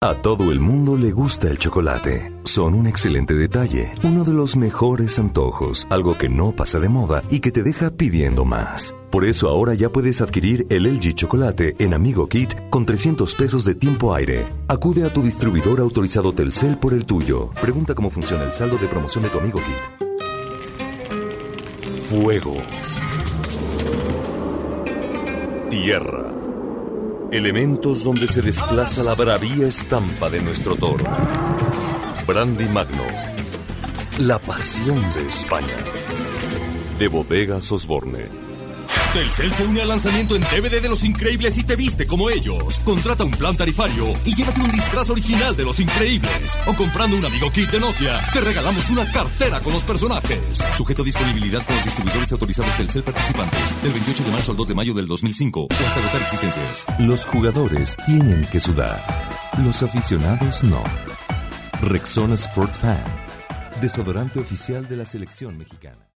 A todo el mundo le gusta el chocolate. Son un excelente detalle, uno de los mejores antojos, algo que no pasa de moda y que te deja pidiendo más. Por eso ahora ya puedes adquirir el LG Chocolate en Amigo Kit con 300 pesos de tiempo aire. Acude a tu distribuidor autorizado Telcel por el tuyo. Pregunta cómo funciona el saldo de promoción de tu Amigo Kit. Fuego. Tierra. Elementos donde se desplaza la bravía estampa de nuestro toro. Brandy Magno. La pasión de España. De Bodegas Osborne. Telcel se une al lanzamiento en DVD de Los Increíbles y te viste como ellos. Contrata un plan tarifario y llévate un disfraz original de Los Increíbles. O comprando un Amigo Kit de Nokia, te regalamos una cartera con los personajes. Sujeto a disponibilidad con los distribuidores autorizados Telcel participantes. Del 28 de marzo al 2 de mayo del 2005 o hasta agotar existencias. Los jugadores tienen que sudar. Los aficionados no. Rexona Sport Fan. Desodorante oficial de la selección mexicana.